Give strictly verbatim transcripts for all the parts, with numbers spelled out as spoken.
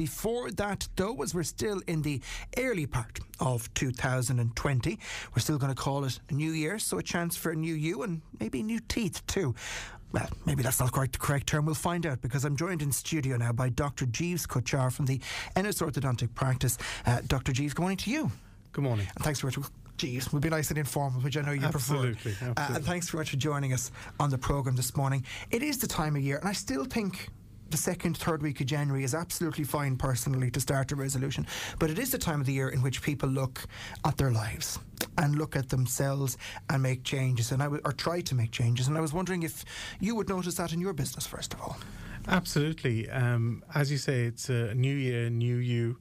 Before that, though, as we're still in the early part of two thousand twenty, we're still going to call it a new year, so a chance for a new you and maybe new teeth too. Well, maybe that's not quite the correct term. We'll find out, because I'm joined in studio now by Doctor Jeeves Kochar from the Ennis Orthodontic Practice. Uh, Doctor Jeeves, good morning to you. Good morning. And thanks very much. Jeeves, we'll be nice and informal, which I know you absolutely, prefer. Absolutely. Uh, and thanks very much for joining us on the programme this morning. It is the time of year, and I still think the second, third week of January is absolutely fine personally to start a resolution. But it is the time of the year in which people look at their lives and look at themselves and make changes, and I w- or try to make changes. And I was wondering if you would notice that in your business, first of all. Absolutely. Um, as you say, it's a new year, new you.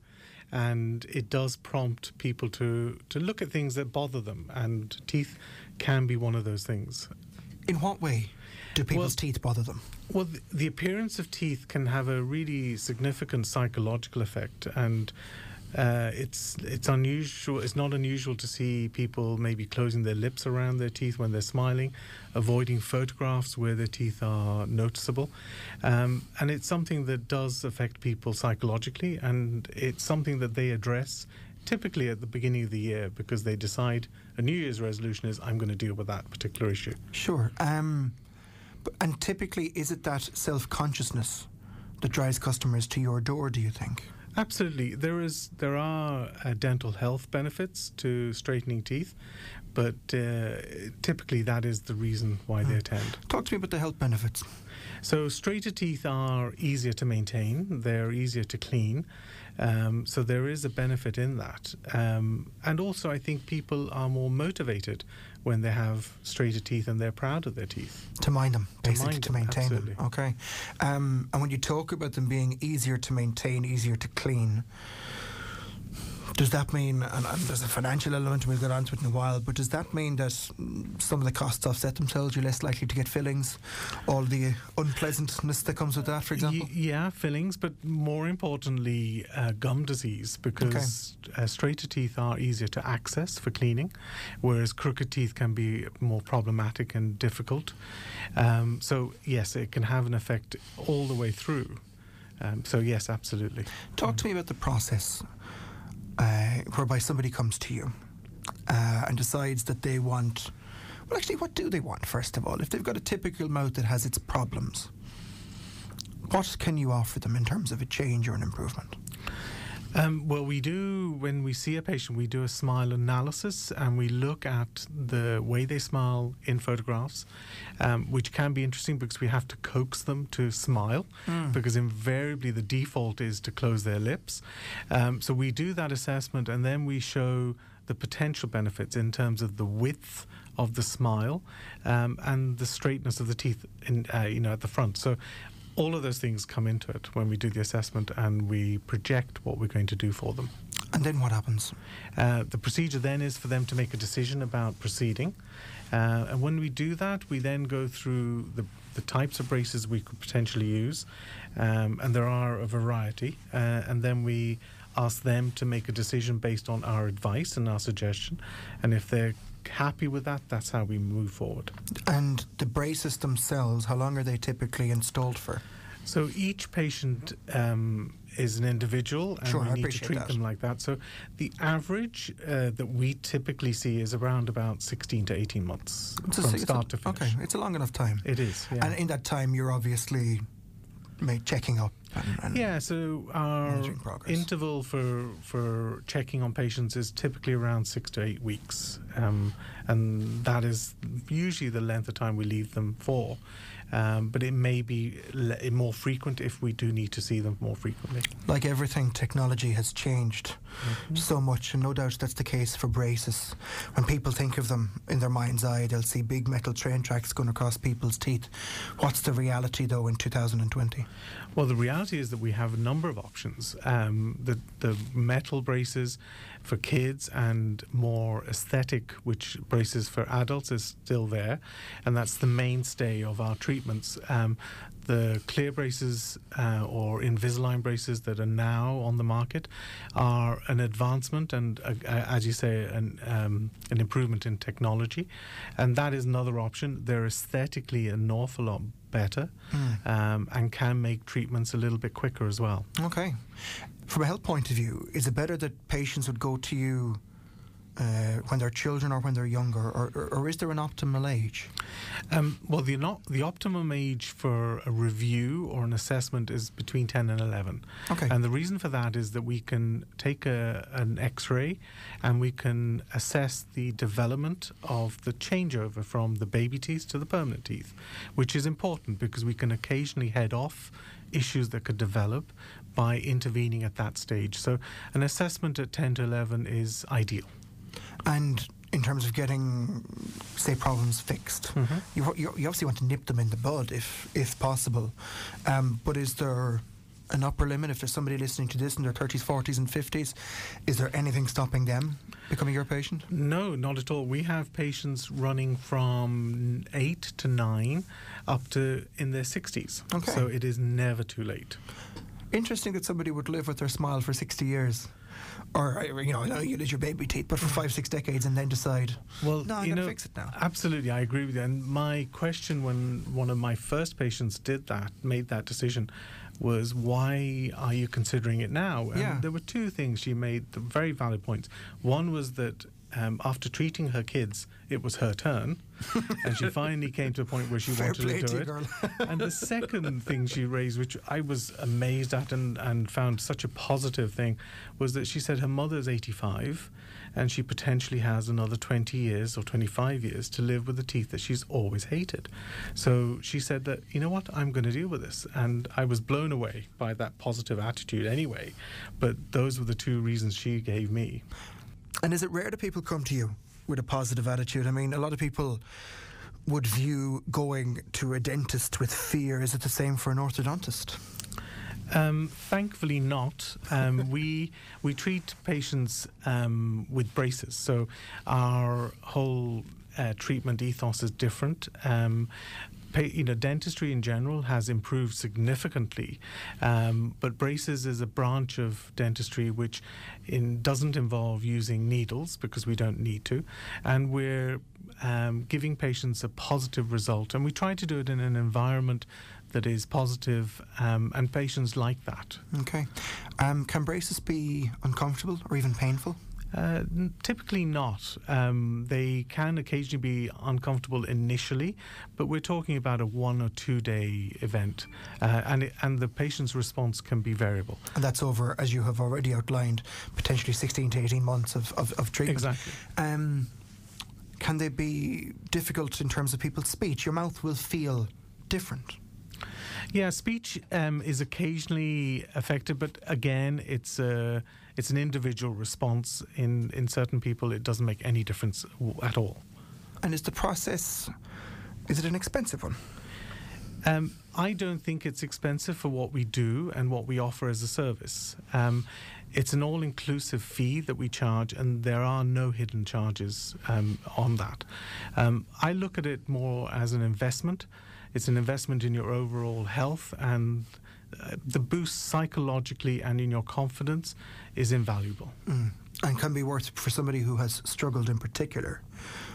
And it does prompt people to, to look at things that bother them. And teeth can be one of those things. In what way do people's well, teeth bother them? Well, the, the appearance of teeth can have a really significant psychological effect. And uh, it's it's unusual. It's not unusual to see people maybe closing their lips around their teeth when they're smiling, avoiding photographs where their teeth are noticeable. Um, and it's something that does affect people psychologically, and it's something that they address typically at the beginning of the year, because they decide a New Year's resolution is, I'm going to deal with that particular issue. Sure. Um, but, and typically, is it that self-consciousness that drives customers to your door, do you think? Absolutely. There is, there are uh, dental health benefits to straightening teeth, but uh, typically that is the reason why they attend. Talk to me about the health benefits. So straighter teeth are easier to maintain, they're easier to clean, um, so there is a benefit in that. Um, and also I think people are more motivated when they have straighter teeth and they're proud of their teeth. To mind them, basically, mind to them, maintain absolutely. them. Okay. Um, and when you talk about them being easier to maintain, easier to clean, does that mean, and, and there's a financial element, we'll get onto it in a while, but does that mean that some of the costs offset themselves? You're less likely to get fillings, all the unpleasantness that comes with that, for example? Y- yeah, fillings, but more importantly, uh, gum disease, because okay. uh, straighter teeth are easier to access for cleaning, whereas crooked teeth can be more problematic and difficult. Um, so, yes, it can have an effect all the way through. Um, so, yes, absolutely. Talk to me about the process Uh, whereby somebody comes to you uh, and decides that they want, well actually what do they want first of all? If they've got a typical mouth that has its problems, what can you offer them in terms of a change or an improvement? Um, well, we do, when we see a patient, we do a smile analysis and we look at the way they smile in photographs, um, which can be interesting because we have to coax them to smile, mm. because invariably the default is to close their lips. Um, so we do that assessment and then we show the potential benefits in terms of the width of the smile um, and the straightness of the teeth in, uh, you know, at the front. So all of those things come into it when we do the assessment and we project what we're going to do for them. And then what happens? Uh, the procedure then is for them to make a decision about proceeding. Uh, and when we do that, we then go through the, the types of braces we could potentially use. Um, and there are a variety. Uh, and then we ask them to make a decision based on our advice and our suggestion. And if they're happy with that, that's how we move forward. And the braces themselves, how long are they typically installed for? So each patient um, is an individual and sure, we I need to treat that. them like that. So the average uh, that we typically see is around about sixteen to eighteen months it's from a, start a, to finish. Okay, it's a long enough time. It is, yeah. And in that time you're obviously make, checking up. And, and yeah, so our interval for for checking on patients is typically around six to eight weeks, um, and that is usually the length of time we leave them for. Um, but it may be le- more frequent if we do need to see them more frequently. Like everything, technology has changed mm-hmm. so much, and no doubt that's the case for braces. When people think of them in their mind's eye, they'll see big metal train tracks going across people's teeth. What's the reality, though, in two thousand twenty? Well, the reality is that we have a number of options. Um, the, the metal braces for kids and more aesthetic, which braces for adults, is still there, and that's the mainstay of our treatments. Um, the clear braces uh, or Invisalign braces that are now on the market are an advancement and, uh, as you say, an, um, an improvement in technology, and that is another option. They're aesthetically an awful lot better Mm. um, and can make treatments a little bit quicker as well. Okay. From a health point of view, is it better that patients would go to you uh, when they're children or when they're younger, or, or, or is there an optimal age? Um, well, the no- the optimum age for a review or an assessment is between ten and eleven. Okay. And the reason for that is that we can take a, an X-ray and we can assess the development of the changeover from the baby teeth to the permanent teeth, which is important because we can occasionally head off issues that could develop by intervening at that stage. So an assessment at ten to eleven is ideal. And in terms of getting, say, problems fixed, Mm-hmm. you, you, you obviously want to nip them in the bud if if possible. Um, but is there an upper limit? If there's somebody listening to this in their thirties, forties and fifties, is there anything stopping them becoming your patient? No, not at all. We have patients running from eight to nine up to in their sixties. Okay. So it is never too late. Interesting that somebody would live with their smile for sixty years. Or, you know, I know you lose your baby teeth, but for five, six decades and then decide, Well, no, I'm you going to know, fix it now. Absolutely, I agree with you. And my question when one of my first patients did that, made that decision, was why are you considering it now? And Yeah. there were two things she made, the very valid points. One was that um, after treating her kids, it was her turn, and she finally came to a point where she Fair wanted play to to do you, it. girl. And the second thing she raised, which I was amazed at and, and found such a positive thing, was that she said her mother's eighty-five and she potentially has another twenty years or twenty-five years to live with the teeth that she's always hated. So she said that, you know what, I'm going to deal with this. And I was blown away by that positive attitude anyway. But those were the two reasons she gave me. And is it rare that people come to you with a positive attitude? I mean, a lot of people would view going to a dentist with fear. Is it the same for an orthodontist? Um, thankfully not. Um, we we treat patients um, with braces, so our whole uh, treatment ethos is different. Um, pa- you know, dentistry in general has improved significantly, um, but braces is a branch of dentistry which in, doesn't involve using needles because we don't need to, and we're um, giving patients a positive result, and we try to do it in an environment that is positive, um, and patients like that. Okay. Um, can braces be uncomfortable or even painful? Uh, n- typically not. Um, they can occasionally be uncomfortable initially, but we're talking about a one or two day event, uh, and it, and the patient's response can be variable. And that's over, as you have already outlined, potentially sixteen to eighteen months of, of, of treatment. Exactly. Um, can they be difficult in terms of people's speech? Your mouth will feel different. Yeah, speech um, is occasionally affected, but again, it's a it's an individual response. In in certain people, it doesn't make any difference w- at all. And is the process, is it an expensive one? Um, I don't think it's expensive for what we do and what we offer as a service. Um, it's an all-inclusive fee that we charge, and there are no hidden charges um, on that. Um, I look at it more as an investment. It's an investment in your overall health, and uh, the boost psychologically and in your confidence is invaluable. Mm. And can be worth, for somebody who has struggled in particular,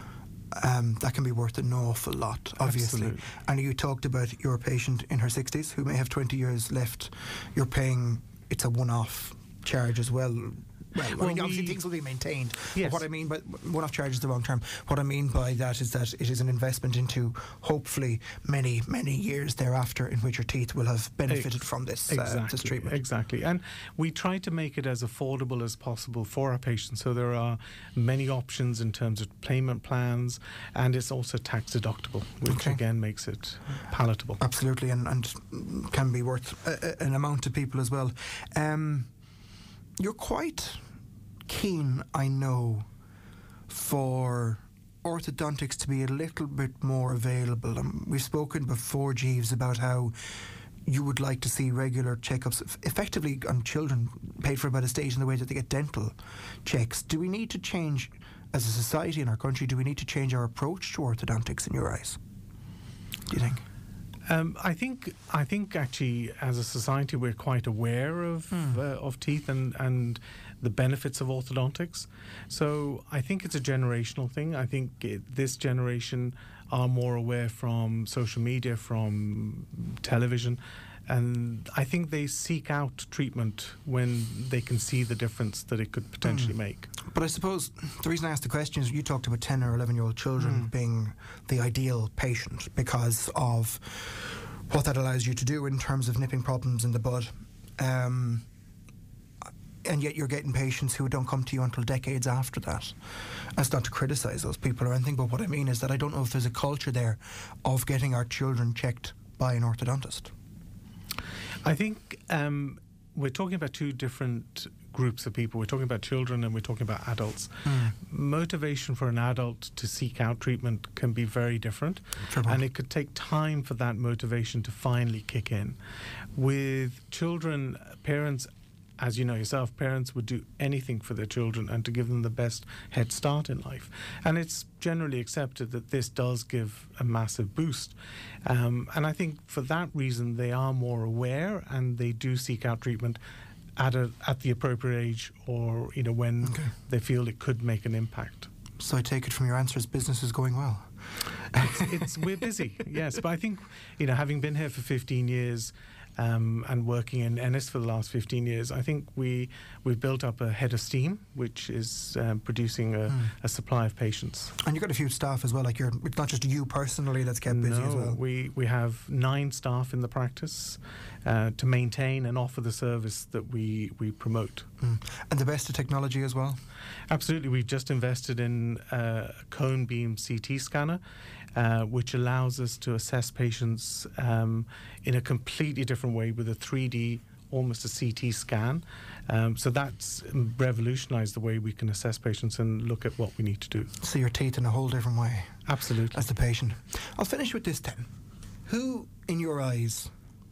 um, that can be worth an awful lot, obviously. Absolutely. And you talked about your patient in her sixties who may have twenty years left. You're paying, it's a one-off charge as well. Well, I Well, mean, obviously we- things will be maintained. Yes. But what I mean by one-off charge is the wrong term. What I mean by that is that it is an investment into hopefully many, many years thereafter in which your teeth will have benefited from this, Exactly, uh, this treatment. exactly. And we try to make it as affordable as possible for our patients. So there are many options in terms of payment plans, and it's also tax deductible, which Okay. again makes it palatable. Absolutely, and, and can be worth a, a- an amount to people as well. Um, you're quite keen, I know, for orthodontics to be a little bit more available. Um, we've spoken before, Jeeves, about how you would like to see regular checkups, eff- effectively on children, paid for by the state in the way that they get dental checks. Do we need to change, as a society in our country, do we need to change our approach to orthodontics in your eyes? Do you think? Um, I think I think actually, as a society, we're quite aware of Hmm. uh, of teeth and and the benefits of orthodontics. So I think it's a generational thing. I think it, this generation are more aware from social media, from television, and I think they seek out treatment when they can see the difference that it could potentially mm. make. But I suppose the reason I asked the question is you talked about ten or eleven year old children mm. being the ideal patient because of what that allows you to do in terms of nipping problems in the bud. Um, and yet you're getting patients who don't come to you until decades after that. That's not to criticise those people or anything, but what I mean is that I don't know if there's a culture there of getting our children checked by an orthodontist. I think um, we're talking about two different groups of people. We're talking about children and we're talking about adults. Mm. Motivation for an adult to seek out treatment can be very different, sure. and it could take time for that motivation to finally kick in. With children, parents, as you know yourself, parents would do anything for their children and to give them the best head start in life. And it's generally accepted that this does give a massive boost. Um, and I think for that reason, they are more aware and they do seek out treatment at a, at the appropriate age, or you know when okay. they feel it could make an impact. So I take it from your answers, business is going well. It's, it's we're busy, yes. But I think you know, having been here for fifteen years. Um, and working in Ennis for the last fifteen years, I think we we've built up a head of steam, which is um, producing a, mm. a supply of patients. And you've got a few staff as well. Like you're, it's not just you personally that's kept busy no, as well. we we have nine staff in the practice uh, to maintain and offer the service that we we promote. Mm. And the best of technology as well. Absolutely, we've just invested in a cone beam C T scanner. Uh, which allows us to assess patients um, in a completely different way with a three D, almost a C T scan. Um, so that's revolutionised the way we can assess patients and look at what we need to do. See your teeth in a whole different way. Absolutely. As the patient. I'll finish with this then. Who, in your eyes,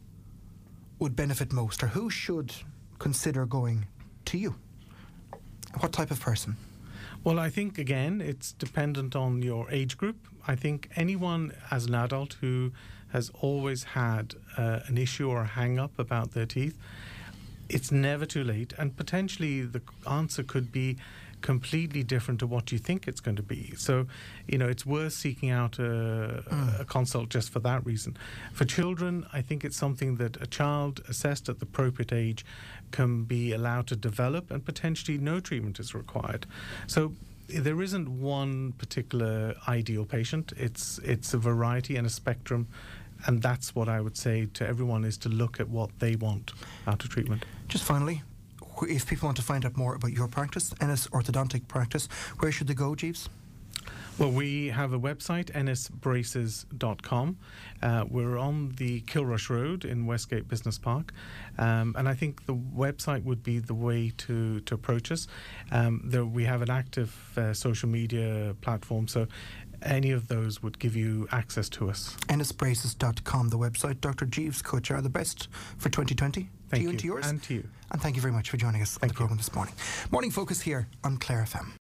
would benefit most, or who should consider going to you? What type of person? Well, I think, again, it's dependent on your age group. I think anyone as an adult who has always had uh, an issue or a hang-up about their teeth, it's never too late. And potentially the answer could be completely different to what you think it's going to be. So, you know, it's worth seeking out a, mm. a consult just for that reason. For children, I think it's something that a child assessed at the appropriate age can be allowed to develop, and potentially no treatment is required. So there isn't one particular ideal patient. It's it's a variety and a spectrum, and that's what I would say to everyone, is to look at what they want out of treatment. Just finally, if people want to find out more about your practice, Ennis Orthodontic Practice, where should they go, Jeeves? Well, we have a website, ennis braces dot com. Uh, we're on the Kilrush Road in Westgate Business Park. Um, and I think the website would be the way to, to approach us. Um, there, we have an active uh, social media platform, so any of those would give you access to us. ennis braces dot com, the website. Doctor Jeeves Kutcher, the best for twenty twenty. Thank to you, you and to yours. And to you. And thank you very much for joining us thank on the programme this morning. Morning Focus here on Clare F M.